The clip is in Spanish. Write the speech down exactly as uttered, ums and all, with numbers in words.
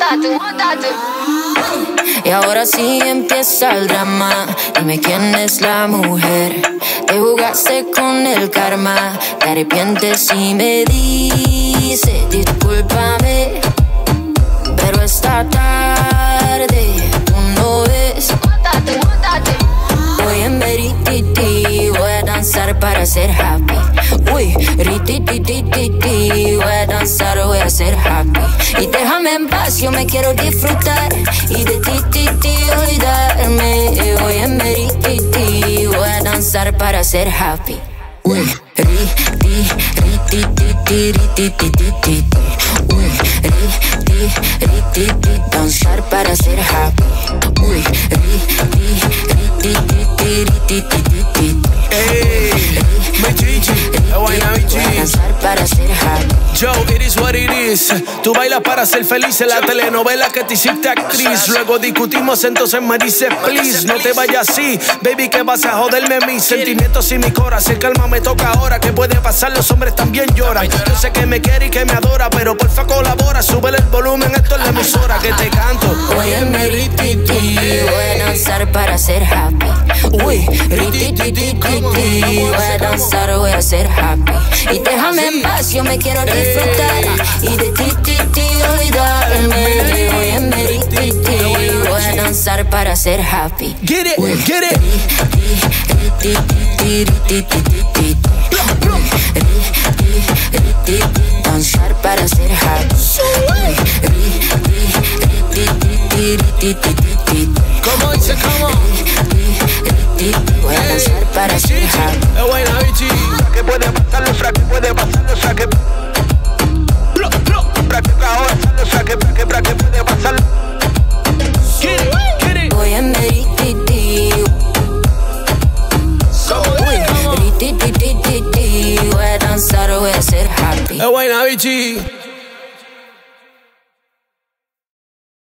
Y ahora sí empieza el drama. Dime quién es la mujer. Te jugaste con el karma. Te arrepientes y me dices discúlpame, pero esta tarde tú no ves. Voy en merititi, voy a danzar para ser happy. Uy, rititititi, voy a danzar, voy a ser happy. Y déjame en paz, yo me quiero disfrutar y de ti, ti, ti, olvidarme. Voy en merititi, voy a danzar para ser happy. Uy, riti, ritititi, rititititi. Uy, riti, rititi, danzar para ser happy. Uy, riti, ritititi, rititititi. Ey, me chichi, la guayna bichi. Joe, it is what it is. Tú bailas para ser feliz en la telenovela que te hiciste actriz. Luego discutimos, entonces me dice please, no te vayas así, baby, que vas a joderme mis sentimientos y mi corazón. Calma, me toca ahora. ¿Qué puede pasar? Los hombres también lloran. Yo sé que me quiere y que me adora, pero porfa colabora, súbele el volumen, esto es la emisora que te canto. Voy en mi rititi, voy a danzar para ser happy. Uy, rititititi, voy a danzar, voy a ser happy. Y déjame en paz, yo me quiero disfrutar y de ti, ti, ti, olvidarme. Voy en mi rititi, voy a danzar para ser happy. Get it, Uy, get it. Ritititi, rititititi. Danzar para ser happy. ¿Cómo dice, cómo? Voy a danzar para ser happy. La guayna bichi. ¿Qué puede pasar? Los fraques puede pasar, los fraques. Puede pasar. Get it, get it. Voy en merititi. Uy, rititititi. Voy a danzar, voy a ser happy. La guayna bichi.